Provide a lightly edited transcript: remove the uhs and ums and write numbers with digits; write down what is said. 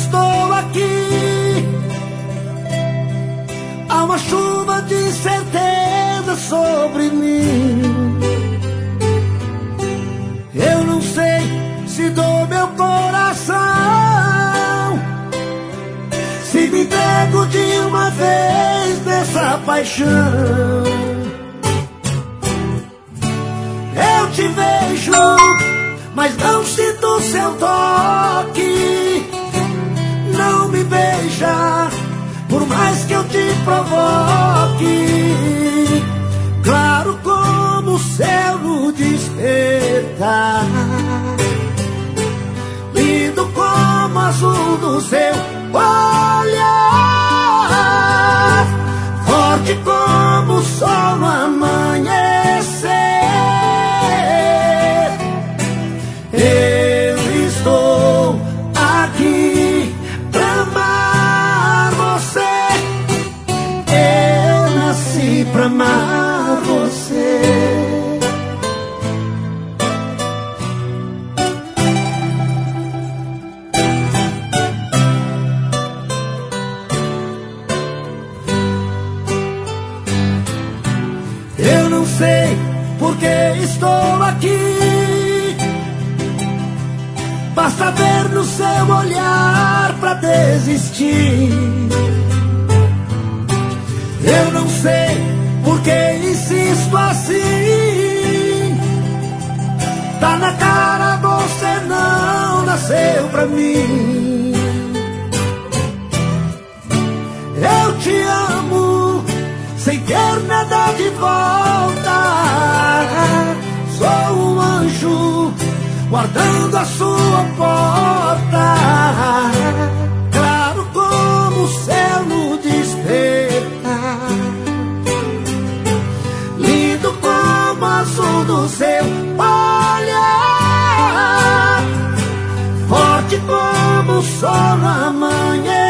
estou aqui. Há uma chuva de certeza sobre mim. Eu não sei se dou meu coração, se me entrego de uma vez dessa paixão. Eu te vejo, mas não sinto seu toque. Não me beija, por mais que eu te provoque. Claro como o céu no despertar, lindo como o azul do seu olhar, forte como o sol no amanhecer. Eu estou aqui pra amar você. Eu nasci pra amar você. Eu não sei por que estou aqui. Basta ver no seu olhar pra desistir. Eu não sei por que insisto assim. Tá na cara, você não nasceu pra mim. Eu te amo sem ter nada de volta. Sou um anjo guardando a sua porta. Claro como o céu no despertar, lindo como o azul do seu olhar, forte como o sol no amanhã.